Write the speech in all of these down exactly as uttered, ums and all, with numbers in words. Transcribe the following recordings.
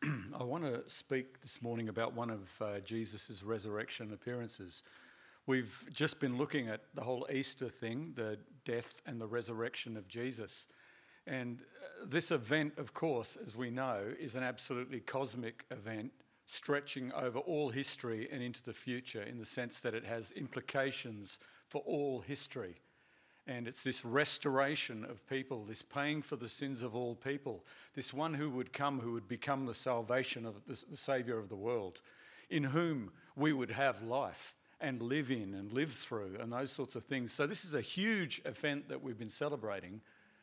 I want to speak this morning about one of uh, Jesus' resurrection appearances. We've just been looking at the whole Easter thing, the death and the resurrection of Jesus. And uh, this event, of course, as we know, is an absolutely cosmic event stretching over all history and into the future in the sense that it has implications for all history. And it's this restoration of people, this paying for the sins of all people, this one who would come, who would become the salvation of the, the Saviour of the world, in whom we would have life and live in and live through and those sorts of things. So this is a huge event that we've been celebrating.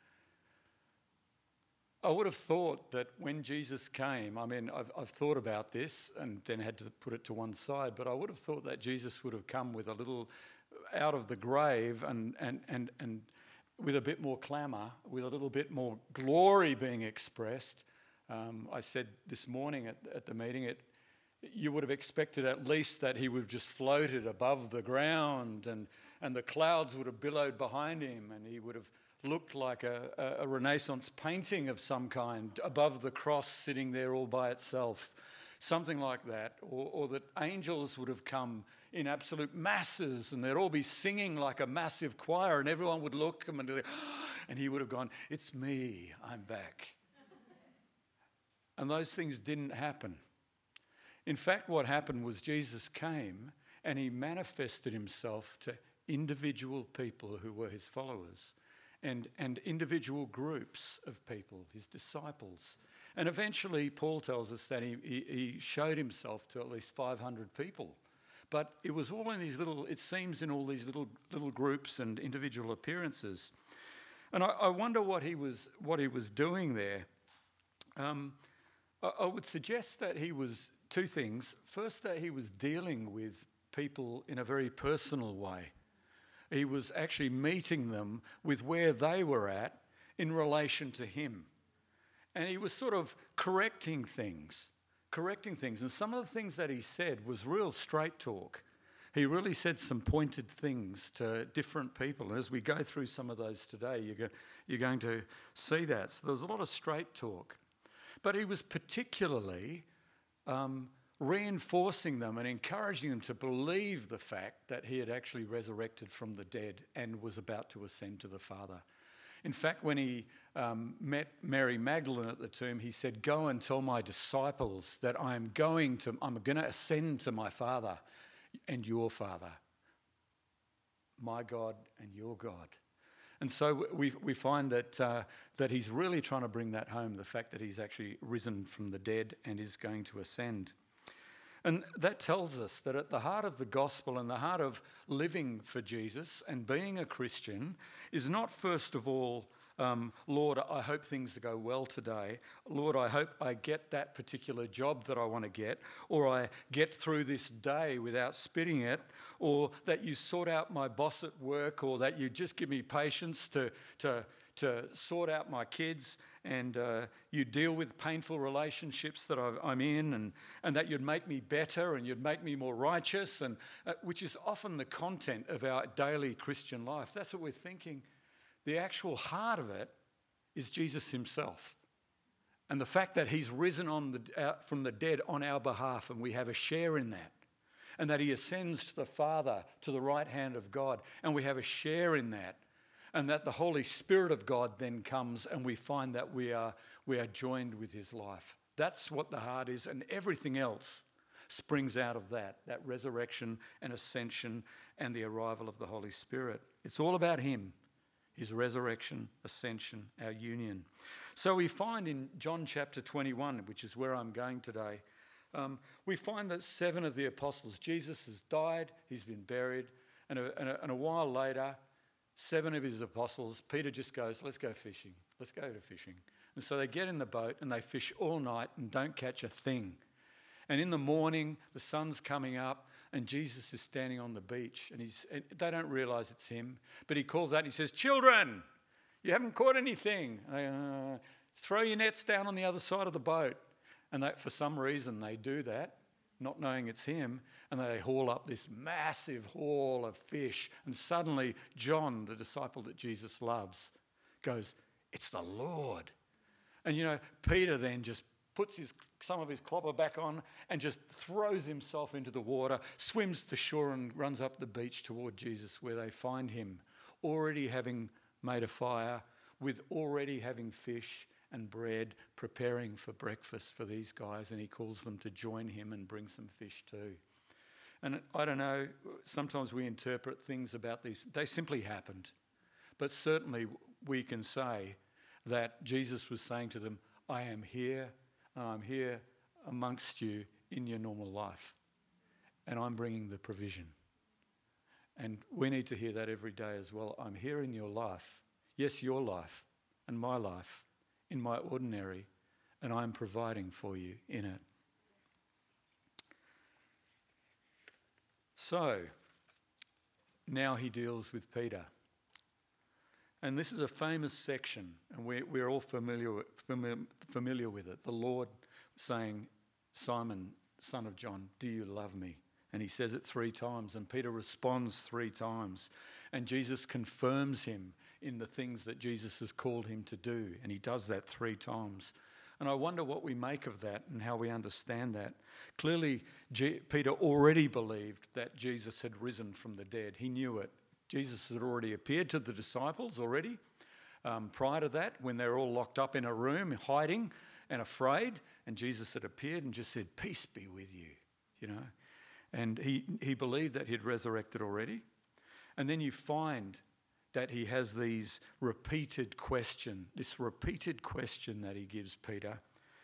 I would have thought that when Jesus came, I mean, I've, I've thought about this and then had to put it to one side, but I would have thought that Jesus would have come with a little out of the grave and, and, and, and with a bit more clamour, with a little bit more glory being expressed. Um, I said this morning at, at the meeting, it, you would have expected at least that he would have just floated above the ground and, and the clouds would have billowed behind him and he would have looked like a, a Renaissance painting of some kind above the cross sitting there all by itself. Something like that, or, or that angels would have come in absolute masses and they'd all be singing like a massive choir and everyone would look at him and, go, and he would have gone, "It's me, I'm back." And those things didn't happen. In fact, what happened was Jesus came and he manifested himself to individual people who were his followers and, and individual groups of people, his disciples. And eventually, Paul tells us that he, he, he showed himself to at least five hundred people. But it was all in these little, it seems in all these little little groups and individual appearances. And I, I wonder what he was what he was doing there. Um, I, I would suggest that he was two things. First, that he was dealing with people in a very personal way. He was actually meeting them with where they were at in relation to him. And he was sort of correcting things, correcting things. And some of the things that he said was real straight talk. He really said some pointed things to different people. And as we go through some of those today, you're, go, you're going to see that. So there was a lot of straight talk. But he was particularly um, reinforcing them and encouraging them to believe the fact that he had actually resurrected from the dead and was about to ascend to the Father. In fact, when he um, met Mary Magdalene at the tomb, he said, "Go and tell my disciples that I am going to, I'm going to ascend to my Father and your Father, my God and your God." And so we we find that uh, that he's really trying to bring that home, the fact that he's actually risen from the dead and is going to ascend. And that tells us that at the heart of the gospel and the heart of living for Jesus and being a Christian is not first of all, um, Lord, I hope things go well today. Lord, I hope I get that particular job that I want to get, or I get through this day without spitting it, or that you sort out my boss at work, or that you just give me patience to to to sort out my kids, and uh, you deal with painful relationships that I've, I'm in, and, and that you'd make me better and you'd make me more righteous, and uh, which is often the content of our daily Christian life. That's what we're thinking. The actual heart of it is Jesus himself. And the fact that he's risen on the, uh, from the dead on our behalf, and we have a share in that. And that he ascends to the Father, to the right hand of God, and we have a share in that. And that the Holy Spirit of God then comes and we find that we are, we are joined with his life. That's what the heart is, and everything else springs out of that, that resurrection and ascension and the arrival of the Holy Spirit. It's all about him, his resurrection, ascension, our union. So we find in John chapter twenty-one, which is where I'm going today, um, we find that seven of the apostles, Jesus has died, he's been buried, and a, and a, and a while later, seven of his apostles, Peter just goes, "Let's go fishing. Let's go to fishing." And so they get in the boat and they fish all night and don't catch a thing. And in the morning, the sun's coming up and Jesus is standing on the beach and, he's, and they don't realise it's him. But he calls out and he says, "Children, you haven't caught anything. They, uh, throw your nets down on the other side of the boat." And they, for some reason they do that, not knowing it's him, and they haul up this massive haul of fish. And suddenly John, the disciple that Jesus loves, goes, "It's the Lord." And you know, Peter then just puts his, some of his clobber back on and just throws himself into the water, swims to shore and runs up the beach toward Jesus, where they find him already having made a fire, with already having fish and bread, preparing for breakfast for these guys, and he calls them to join him and bring some fish too. And I don't know, sometimes we interpret things about these, they simply happened. But certainly we can say that Jesus was saying to them, I am here, and I'm here amongst you in your normal life, and I'm bringing the provision. And we need to hear that every day as well. I'm here in your life, yes, your life and my life, in my ordinary, and I'm providing for you in it. So, now he deals with Peter. And this is a famous section, and we're, we're all familiar, familiar, familiar with it. The Lord saying, Simon, son of John, do you love me? And he says it three times, and Peter responds three times. And Jesus confirms him in the things that Jesus has called him to do, and he does that three times. And I wonder what we make of that and how we understand that. Clearly, G- Peter already believed that Jesus had risen from the dead. He knew it. Jesus had already appeared to the disciples already. Um, prior to that, when they were all locked up in a room, hiding and afraid, and Jesus had appeared and just said, peace be with you, you know. And he, he believed that he'd resurrected already. And then you find that he has these repeated question, this repeated question that he gives Peter.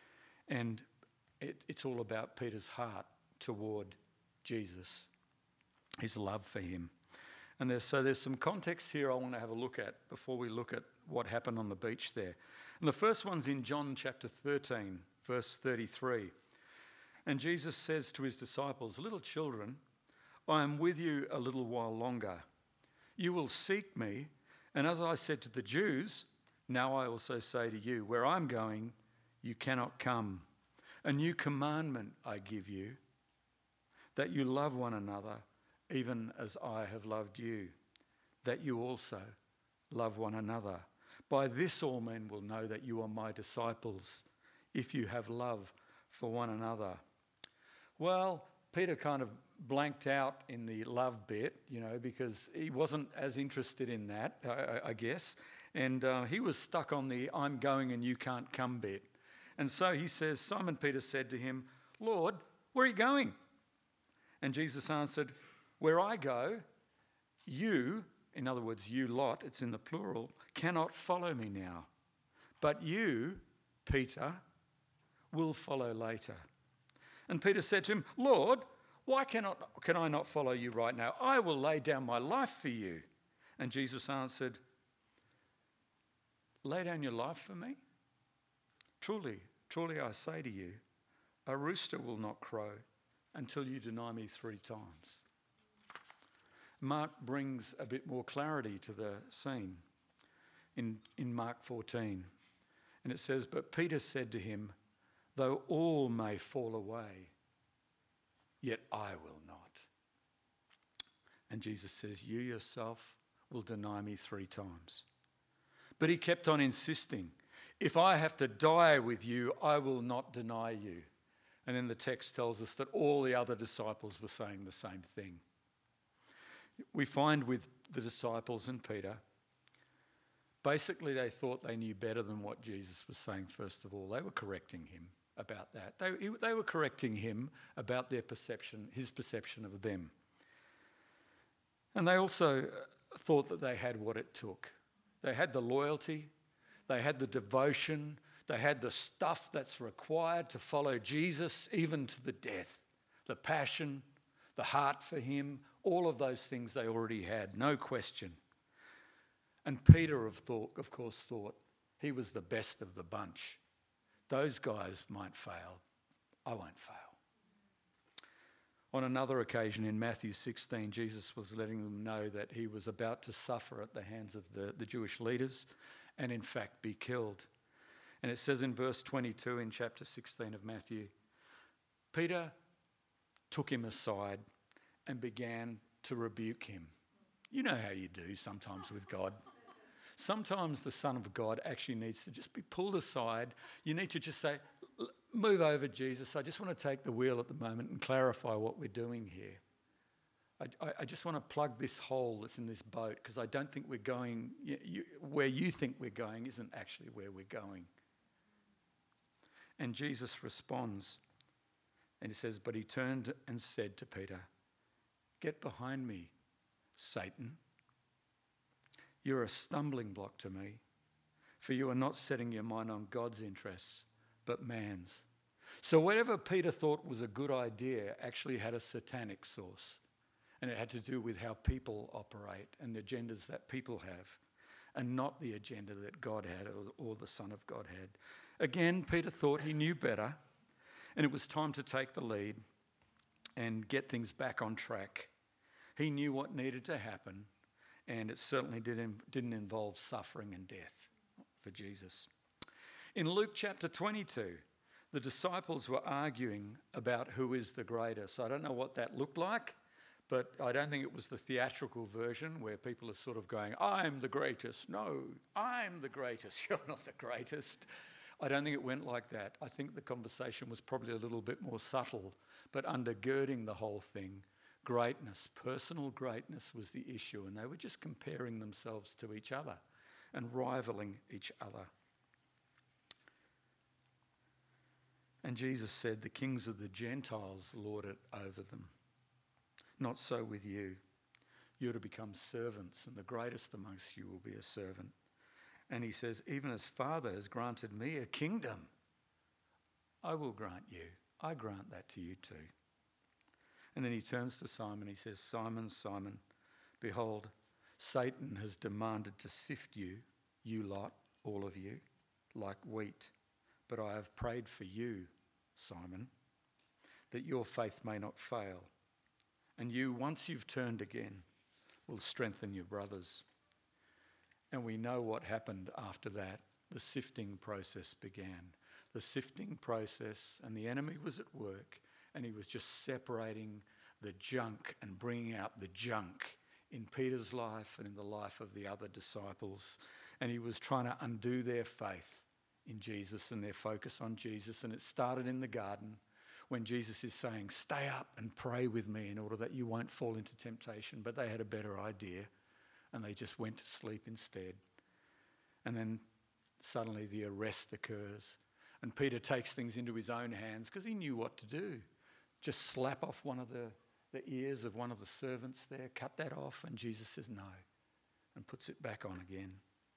And it, it's all about Peter's heart toward Jesus, his love for him. And there's, so there's some context here I want to have a look at before we look at what happened on the beach there. And the first one's in John chapter thirteen, verse thirty-three. And Jesus says to his disciples, little children, I am with you a little while longer. You will seek me, and as I said to the Jews, now I also say to you, where I'm going, you cannot come. A new commandment I give you, that you love one another, even as I have loved you, that you also love one another. By this all men will know that you are my disciples, if you have love for one another. Well, Peter kind of blanked out in the love bit, you know, because he wasn't as interested in that, I, I guess. And uh, he was stuck on the I'm going and you can't come bit. And so he says, Simon Peter said to him, Lord, where are you going? And Jesus answered, where I go, you, in other words, you lot, it's in the plural, cannot follow me now. But you, Peter, will follow later. And Peter said to him, Lord, why cannot, can I not follow you right now? I will lay down my life for you. And Jesus answered, lay down your life for me? Truly, truly I say to you, a rooster will not crow until you deny me three times. Mark brings a bit more clarity to the scene in, in Mark fourteen. And it says, but Peter said to him, though all may fall away, yet I will not. And Jesus says, you yourself will deny me three times. But he kept on insisting, if I have to die with you, I will not deny you. And then the text tells us that all the other disciples were saying the same thing. We find with the disciples and Peter, basically they thought they knew better than what Jesus was saying first of all. They were correcting him about that. They, they were correcting him about their perception, his perception of them. And they also thought that they had what it took. They had the loyalty, they had the devotion, they had the stuff that's required to follow Jesus even to the death. The passion, the heart for him, all of those things they already had, no question. And Peter, of, thought, of course, thought he was the best of the bunch. Those guys might fail. I won't fail. On another occasion in Matthew sixteen, Jesus was letting them know that he was about to suffer at the hands of the, the Jewish leaders and in fact be killed. And it says in verse twenty-two in chapter sixteen of Matthew, Peter took him aside and began to rebuke him. You know how you do sometimes with God. Sometimes the Son of God actually needs to just be pulled aside. You need to just say, move over, Jesus. I just want to take the wheel at the moment and clarify what we're doing here. I, I, I just want to plug this hole that's in this boat because I don't think we're going, you, you, where you think we're going isn't actually where we're going. And Jesus responds and he says, but he turned and said to Peter, get behind me, Satan. You're a stumbling block to me, for you are not setting your mind on God's interests, but man's. So whatever Peter thought was a good idea actually had a satanic source. And it had to do with how people operate and the agendas that people have, and not the agenda that God had or, or the Son of God had. Again, Peter thought he knew better, and it was time to take the lead and get things back on track. He knew what needed to happen, and it certainly didn't, didn't involve suffering and death for Jesus. In Luke chapter twenty-two, the disciples were arguing about who is the greatest. I don't know what that looked like, but I don't think it was the theatrical version where people are sort of going, I'm the greatest. No, I'm the greatest. You're not the greatest. I don't think it went like that. I think the conversation was probably a little bit more subtle, but undergirding the whole thing, greatness, personal greatness was the issue, and they were just comparing themselves to each other and rivaling each other. And Jesus said, the kings of the Gentiles lord it over them. Not so with you. You're to become servants, and the greatest amongst you will be a servant. And he says, even as Father has granted me a kingdom, I will grant you. I grant that to you too. And then he turns to Simon. He says, Simon, Simon, behold, Satan has demanded to sift you, you lot, all of you, like wheat. But I have prayed for you, Simon, that your faith may not fail. And you, once you've turned again, will strengthen your brothers. And we know what happened after that. The sifting process began. The sifting process, and the enemy was at work, and he was just separating the junk and bringing out the junk in Peter's life and in the life of the other disciples. And he was trying to undo their faith in Jesus and their focus on Jesus. And it started in the garden, when Jesus is saying, stay up and pray with me in order that you won't fall into temptation. But they had a better idea, and they just went to sleep instead. And then suddenly the arrest occurs, and Peter takes things into his own hands because he knew what to do. Just slap off one of the, the ears of one of the servants there, cut that off, and Jesus says no, and puts it back on again.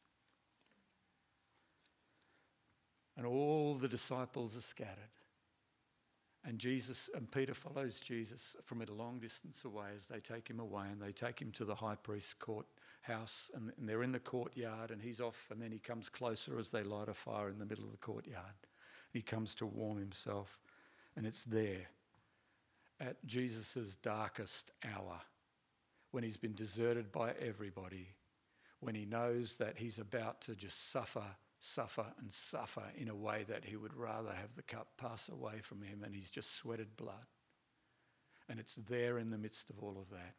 And all the disciples are scattered. And Jesus and Peter follows Jesus from a long distance away as they take him away, and they take him to the high priest's court house, and, and they're in the courtyard, and he's off, and then he comes closer as they light a fire in the middle of the courtyard. He comes to warm himself, and it's there at Jesus' darkest hour, when he's been deserted by everybody, when he knows that he's about to just suffer suffer and suffer in a way that he would rather have the cup pass away from him, and he's just sweated blood. And it's there in the midst of all of that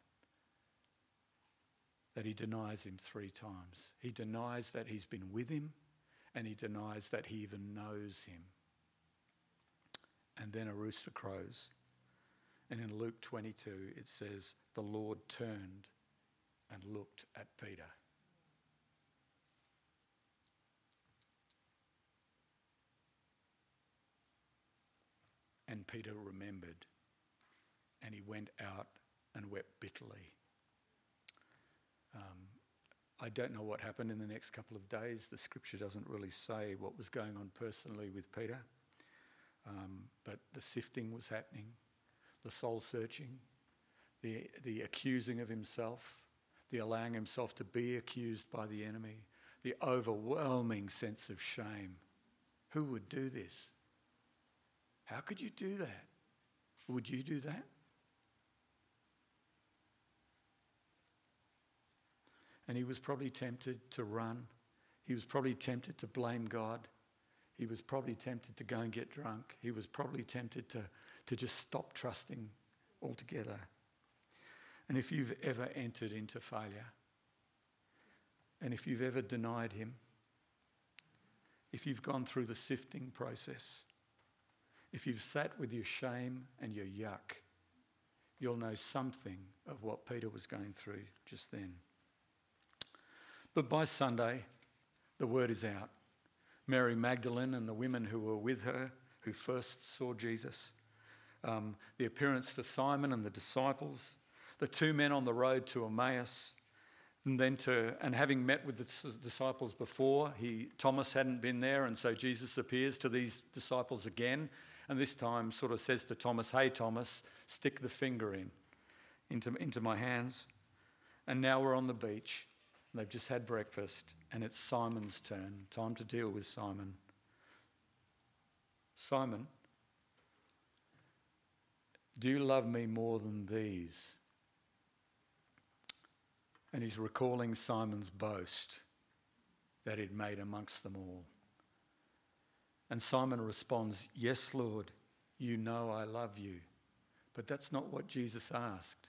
that he denies him three times. He denies that he's been with him, and he denies that he even knows him. And then a rooster crows. And in Luke twenty-two it says, the Lord turned and looked at Peter. And Peter remembered, and he went out and wept bitterly. Um, I don't know what happened in the next couple of days. The scripture doesn't really say what was going on personally with Peter. Um, but the sifting was happening, the soul searching, the, the accusing of himself, the allowing himself to be accused by the enemy, the overwhelming sense of shame. Who would do this? How could you do that? Would you do that? And he was probably tempted to run. He was probably tempted to blame God. He was probably tempted to go and get drunk. He was probably tempted to, to just stop trusting altogether. And if you've ever entered into failure, and if you've ever denied him, if you've gone through the sifting process, if you've sat with your shame and your yuck, you'll know something of what Peter was going through just then. But by Sunday, the word is out. Mary Magdalene and the women who were with her, who first saw Jesus, um, the appearance to Simon and the disciples, the two men on the road to Emmaus, and then to, and having met with the disciples before, he Thomas hadn't been there, and so Jesus appears to these disciples again, and this time sort of says to Thomas, "Hey Thomas, stick the finger in, into, into my hands." And now we're on the beach, and they've just had breakfast, and it's Simon's turn. Time to deal with Simon. "Simon, do you love me more than these?" And he's recalling Simon's boast that he'd made amongst them all. And Simon responds, "Yes, Lord, you know I love you." But that's not what Jesus asked.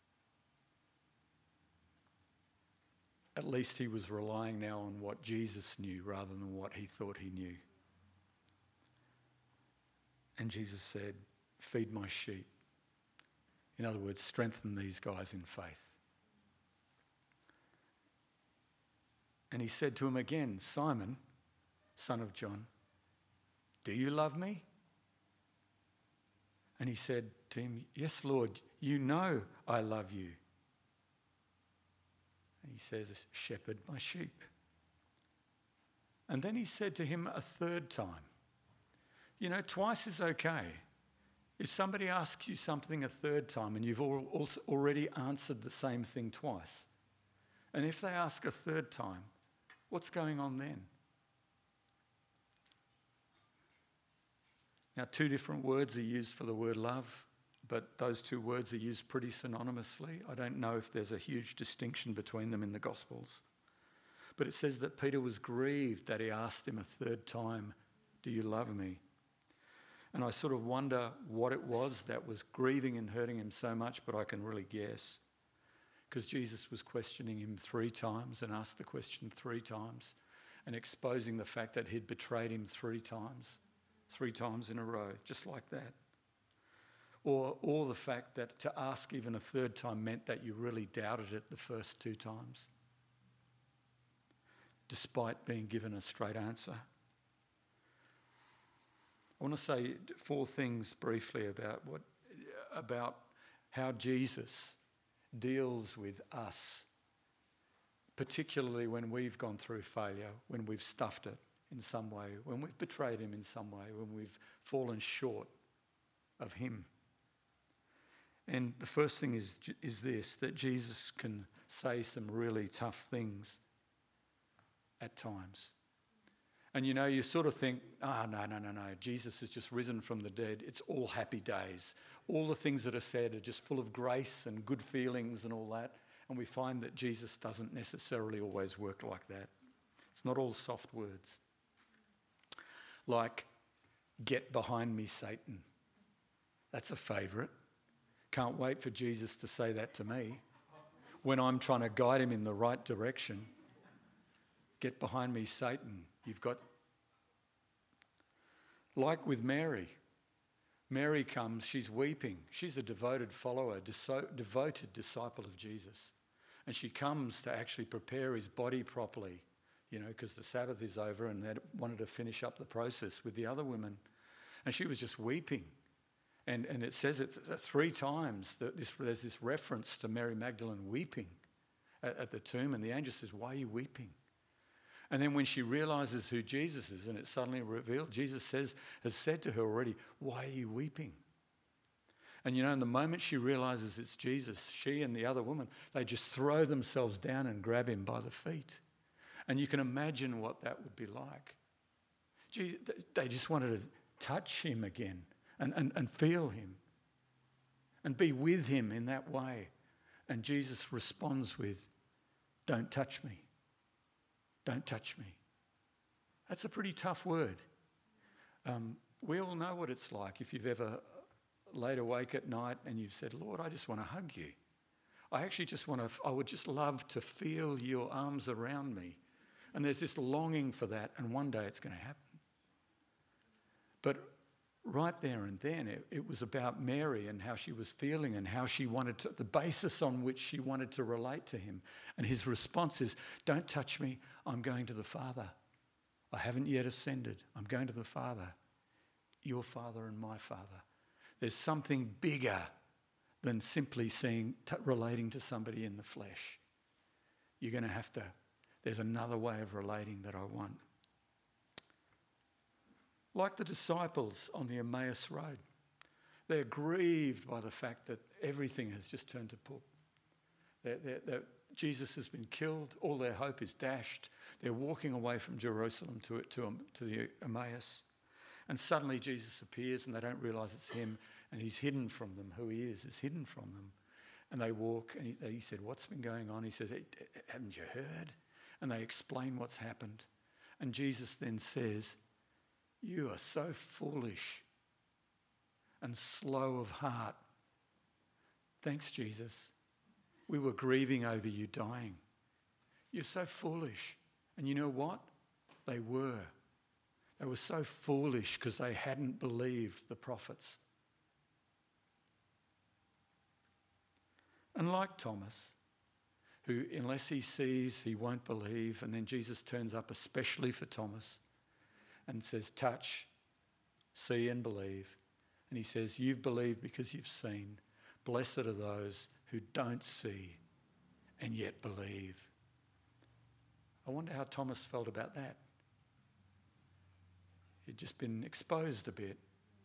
At least he was relying now on what Jesus knew rather than what he thought he knew. And Jesus said, "Feed my sheep." In other words, strengthen these guys in faith. And he said to him again, "Simon, son of John, do you love me?" And he said to him, "Yes, Lord, you know I love you." And he says, "Shepherd my sheep." And then he said to him a third time, you know, twice is okay. If somebody asks you something a third time and you've also already answered the same thing twice, and if they ask a third time, what's going on then? Now, two different words are used for the word love, but those two words are used pretty synonymously. I don't know if there's a huge distinction between them in the Gospels. But it says that Peter was grieved that he asked him a third time, "Do you love me?" And I sort of wonder what it was that was grieving and hurting him so much, but I can really guess. Because Jesus was questioning him three times and asked the question three times and exposing the fact that he'd betrayed him three times, three times in a row, just like that. Or, or the fact that to ask even a third time meant that you really doubted it the first two times, despite being given a straight answer. I want to say four things briefly about what about how Jesus deals with us, particularly when we've gone through failure, when we've stuffed it in some way, when we've betrayed him in some way, when we've fallen short of him. And the first thing is, is this, that Jesus can say some really tough things at times. And you know, you sort of think, oh, no, no, no, no, Jesus has just risen from the dead. It's all happy days. All the things that are said are just full of grace and good feelings and all that. And we find that Jesus doesn't necessarily always work like that. It's not all soft words. Like, "Get behind me, Satan." That's a favourite. Can't wait for Jesus to say that to me when I'm trying to guide him in the right direction. "Get behind me, Satan." You've got, like with Mary. Mary comes, she's weeping. She's a devoted follower, devoted disciple of Jesus. And she comes to actually prepare his body properly, you know, because the Sabbath is over and they wanted to finish up the process with the other women. And she was just weeping. And, and it says it three times, that this, there's this reference to Mary Magdalene weeping at, at the tomb. And the angel says, "Why are you weeping?" And then when she realises who Jesus is and it's suddenly revealed, Jesus says, has said to her already, "Why are you weeping?" And you know, in the moment she realises it's Jesus, she and the other woman, they just throw themselves down and grab him by the feet. And you can imagine what that would be like. Gee, they just wanted to touch him again and, and, and feel him and be with him in that way. And Jesus responds with, "Don't touch me. Don't touch me." That's a pretty tough word. Um, we all know what it's like if you've ever laid awake at night and you've said, "Lord, I just want to hug you. I actually just want to, I would just love to feel your arms around me." And there's this longing for that, and one day it's going to happen. But right there and then, it, it was about Mary and how she was feeling and how she wanted to, the basis on which she wanted to relate to him. And his response is, don't touch me, I'm going to the Father. I haven't yet ascended. I'm going to the Father, your Father and my Father. There's something bigger than simply seeing, t- relating to somebody in the flesh. You're going to have to, there's another way of relating that I want. Like the disciples on the Emmaus Road, they're grieved by the fact that everything has just turned to poop. They're, they're, they're, Jesus has been killed, all their hope is dashed. They're walking away from Jerusalem to, to, to the Emmaus. And suddenly Jesus appears and they don't realise it's him, and he's hidden from them. Who he is is hidden from them. And they walk and he, he said, what's been going on? He says, haven't you heard? And they explain what's happened. And Jesus then says, you are so foolish and slow of heart. Thanks, Jesus. We were grieving over you dying. You're so foolish. And you know what? They were. They were so foolish because they hadn't believed the prophets. And like Thomas, who unless he sees, he won't believe, and then Jesus turns up especially for Thomas and says, touch, see and believe. And he says, you've believed because you've seen. Blessed are those who don't see and yet believe. I wonder how Thomas felt about that. He'd just been exposed a bit.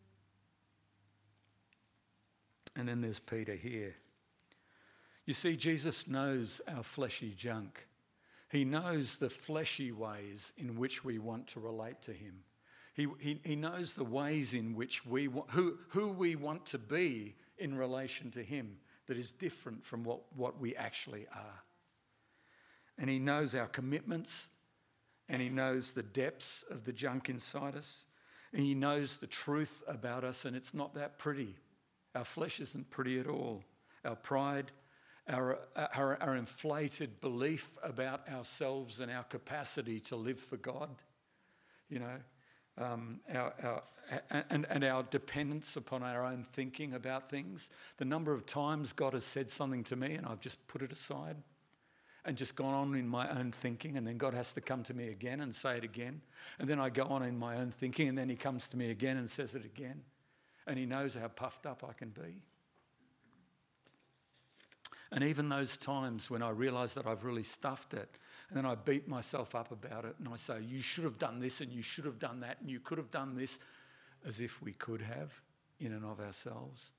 And then there's Peter here. You see, Jesus knows our fleshy junk. He knows the fleshy ways in which we want to relate to him. He, he, he knows the ways in which we want, who, who we want to be in relation to him that is different from what, what we actually are. And he knows our commitments, and he knows the depths of the junk inside us, and he knows the truth about us, and it's not that pretty. Our flesh isn't pretty at all. Our pride, Our, our, our inflated belief about ourselves and our capacity to live for God, you know, um, our, our, and, and our dependence upon our own thinking about things. The number of times God has said something to me and I've just put it aside and just gone on in my own thinking, and then God has to come to me again and say it again. And then I go on in my own thinking, and then he comes to me again and says it again. And he knows how puffed up I can be. And even those times when I realise that I've really stuffed it, and then I beat myself up about it, and I say, you should have done this, and you should have done that, and you could have done this, as if we could have in and of ourselves.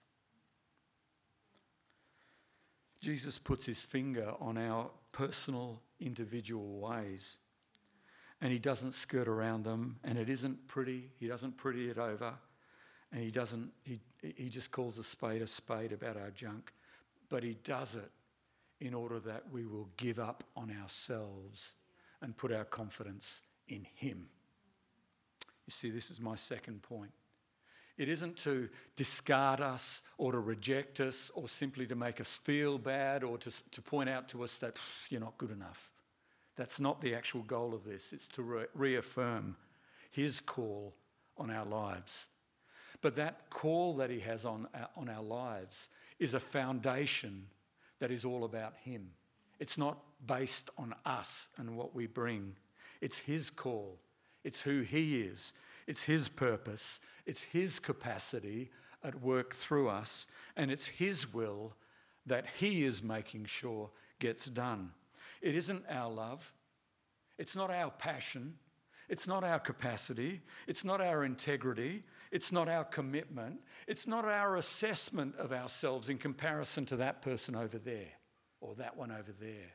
Jesus puts his finger on our personal, individual ways, and he doesn't skirt around them, and it isn't pretty. He doesn't pretty it over, and he doesn't. He he just calls a spade a spade about our junk. But he does it in order that we will give up on ourselves and put our confidence in him. You see, this is my second point. It isn't to discard us or to reject us or simply to make us feel bad or to, to point out to us that you're not good enough. That's not the actual goal of this. It's to re- reaffirm his call on our lives. But that call that he has on our, on our lives is a foundation that is all about him. It's not based on us and what we bring. It's his call. It's who he is. It's his purpose. It's his capacity at work through us. And it's his will that he is making sure gets done. It isn't our love. It's not our passion. It's not our capacity. It's not our integrity. It's not our commitment. It's not our assessment of ourselves in comparison to that person over there or that one over there.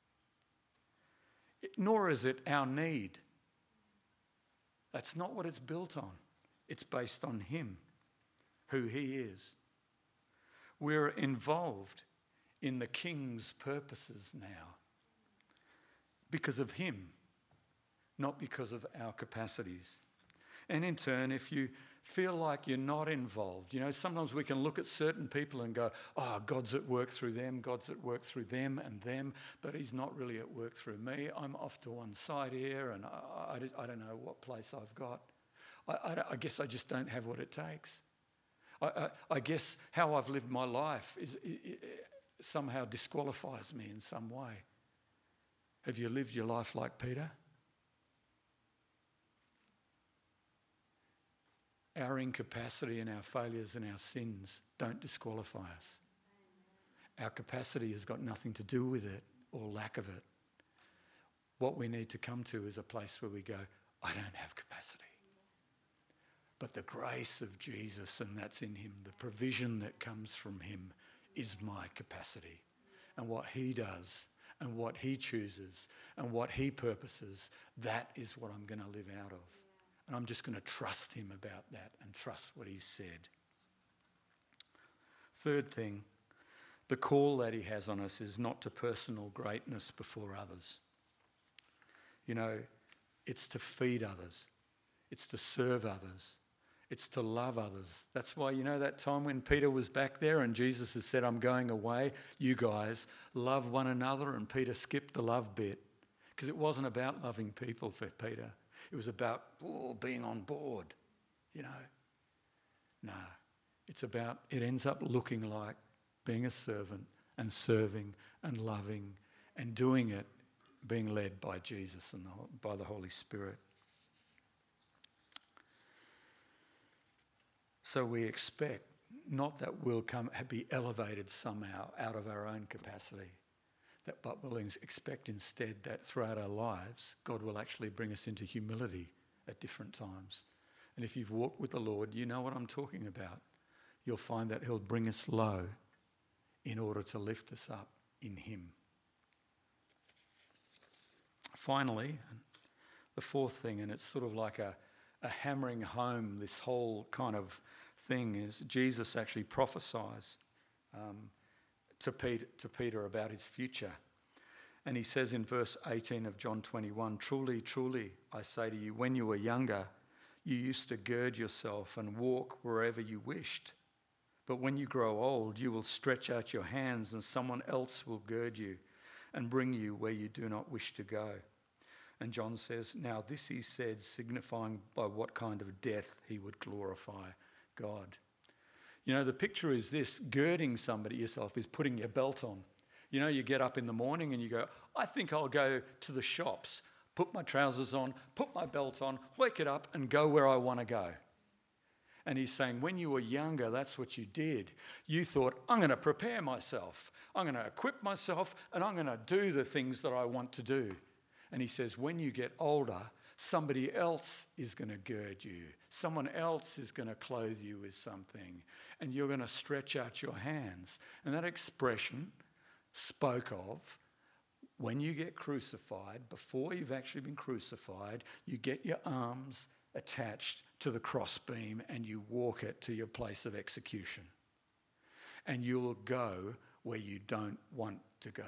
It, nor is it our need. That's not what it's built on. It's based on him, who he is. We're involved in the King's purposes now because of him, not because of our capacities. And in turn, if you feel like you're not involved, you know, sometimes we can look at certain people and go, oh, God's at work through them, God's at work through them and them, but he's not really at work through me. I'm off to one side here and I, I, I don't know what place I've got. I, I, I guess I just don't have what it takes. I, I, I guess how I've lived my life is it, it somehow disqualifies me in some way. Have you lived your life like Peter? Our incapacity and our failures and our sins don't disqualify us. Our capacity has got nothing to do with it or lack of it. What we need to come to is a place where we go, I don't have capacity. But the grace of Jesus, and that's in him, the provision that comes from him is my capacity. And what he does and what he chooses and what he purposes, that is what I'm going to live out of. And I'm just going to trust him about that and trust what he said. Third thing, the call that he has on us is not to personal greatness before others. You know, it's to feed others. It's to serve others. It's to love others. That's why, you know, that time when Peter was back there and Jesus has said, I'm going away, you guys love one another, and Peter skipped the love bit because it wasn't about loving people for Peter. It was about oh, being on board, you know. No, it's about, it ends up looking like being a servant and serving and loving and doing it, being led by Jesus and the, by the Holy Spirit. So we expect not that we'll come be elevated somehow out of our own capacity, that, but we'll expect instead that throughout our lives, God will actually bring us into humility at different times. And if you've walked with the Lord, you know what I'm talking about. You'll find that he'll bring us low in order to lift us up in him. Finally, the fourth thing, and it's sort of like a, a hammering home, this whole kind of thing, is Jesus actually prophesies um, to Peter, to Peter about his future. And he says in verse eighteen of John twenty-one, truly, truly, I say to you, when you were younger, you used to gird yourself and walk wherever you wished. But when you grow old, you will stretch out your hands and someone else will gird you and bring you where you do not wish to go. And John says, now this he said, signifying by what kind of death he would glorify God. You know, the picture is this: girding somebody yourself is putting your belt on. You know, you get up in the morning and you go, I think I'll go to the shops, put my trousers on, put my belt on, wake it up and go where I want to go. And he's saying, when you were younger, that's what you did. You thought, I'm going to prepare myself. I'm going to equip myself and I'm going to do the things that I want to do. And he says, when you get older, somebody else is going to gird you. Someone else is going to clothe you with something. And you're going to stretch out your hands. And that expression spoke of when you get crucified, before you've actually been crucified, you get your arms attached to the crossbeam and you walk it to your place of execution. And you will go where you don't want to go.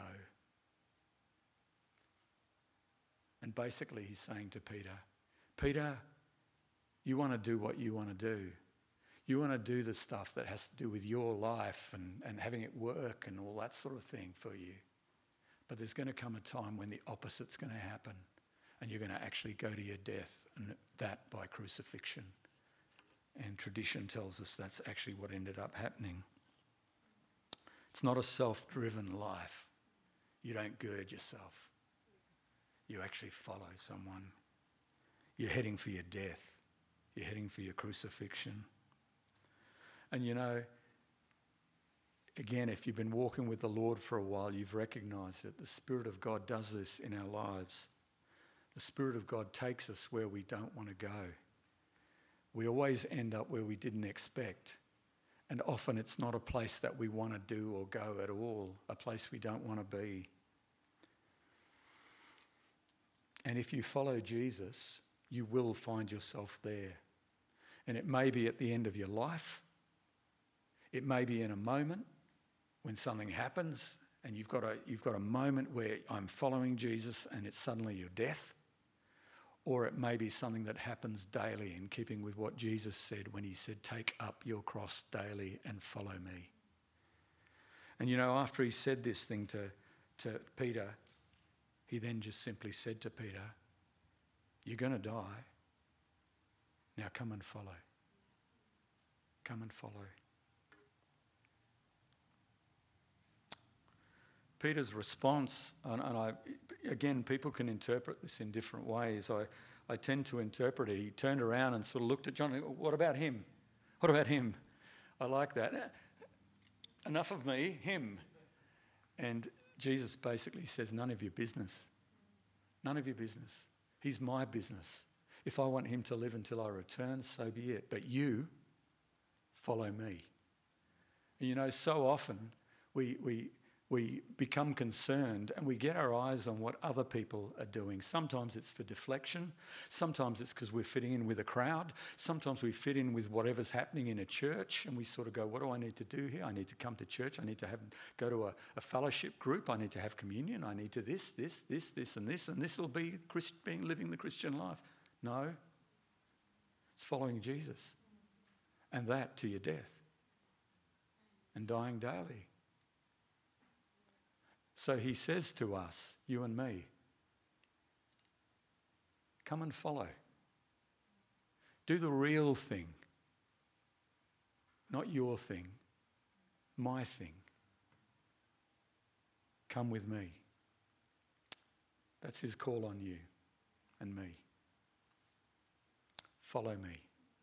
And basically he's saying to Peter, Peter, you want to do what you want to do. You want to do the stuff that has to do with your life and, and having it work and all that sort of thing for you. But there's going to come a time when the opposite's going to happen and you're going to actually go to your death, and that by crucifixion. And tradition tells us that's actually what ended up happening. It's not a self-driven life. You don't gird yourself. You actually follow someone. You're heading for your death. You're heading for your crucifixion. And you know, again, if you've been walking with the Lord for a while, you've recognised that the Spirit of God does this in our lives. The Spirit of God takes us where we don't want to go. We always end up where we didn't expect. And often it's not a place that we want to do or go at all, a place we don't want to be. And if you follow Jesus, you will find yourself there. And it may be at the end of your life. It may be in a moment when something happens and you've got a, you've got a moment where I'm following Jesus and it's suddenly your death. Or it may be something that happens daily in keeping with what Jesus said when he said, take up your cross daily and follow me. And you know, after he said this thing to, to Peter, he then just simply said to Peter, you're going to die. Now Now come and follow. Come and follow. Peter's response, and, and I, again, people can interpret this in different ways. I, I tend to interpret it. He turned around and sort of looked at John and said, what about him? What about him? I like that. Enough of me, him. And Jesus basically says, none of your business. None of your business. He's my business. If I want him to live until I return, so be it. But you, follow me. And you know, so often we we we become concerned and we get our eyes on what other people are doing. Sometimes it's for deflection. Sometimes it's because we're fitting in with a crowd. Sometimes we fit in with whatever's happening in a church and we sort of go, what do I need to do here? I need to come to church. I need to have go to a, a fellowship group. I need to have communion. I need to this, this, this, this and this. And this will be Christ, being living the Christian life. No. It's following Jesus. And that to your death. And dying daily. So he says to us, you and me, come and follow. Do the real thing. Not your thing. My thing. Come with me. That's his call on you and me. Follow me.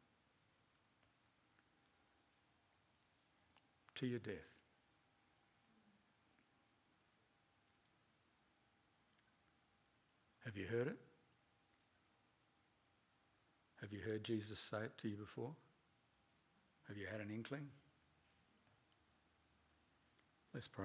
To your death. Have you heard it? Have you heard Jesus say it to you before? Have you had an inkling? Let's pray.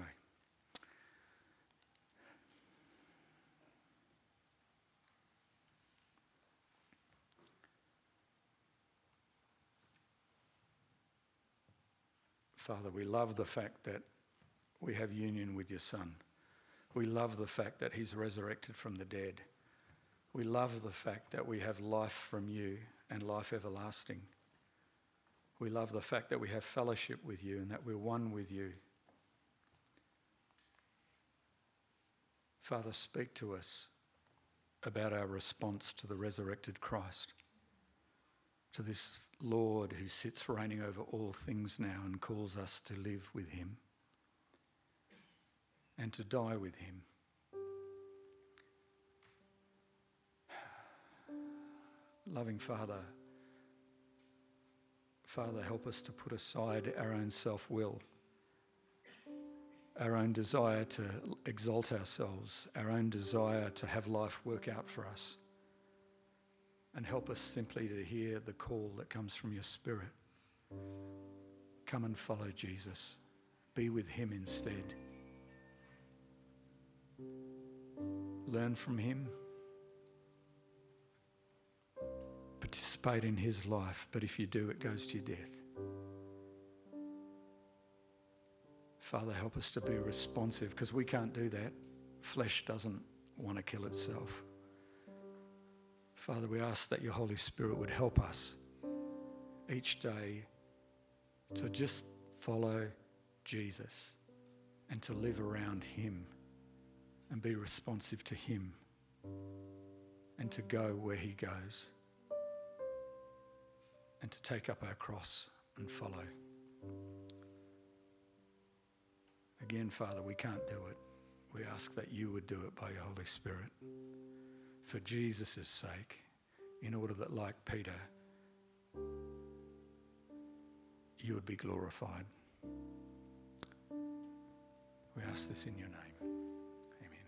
Father, we love the fact that we have union with your Son. We love the fact that he's resurrected from the dead. We love the fact that we have life from you and life everlasting. We love the fact that we have fellowship with you and that we're one with you. Father, speak to us about our response to the resurrected Christ, to this Lord who sits reigning over all things now and calls us to live with him and to die with him. Loving Father, Father, help us to put aside our own self-will, our own desire to exalt ourselves, our own desire to have life work out for us, and help us simply to hear the call that comes from your Spirit. Come and follow Jesus. Be with him instead. Learn from him. Participate in his life, but if you do, it goes to your death. Father, help us to be responsive, because we can't do that. Flesh doesn't want to kill itself. Father, we ask that your Holy Spirit would help us each day to just follow Jesus and to live around him and be responsive to him and to go where he goes and to take up our cross and follow. Again, Father, we can't do it. We ask that you would do it by your Holy Spirit for Jesus' sake, in order that, like Peter, you would be glorified. We ask this in your name.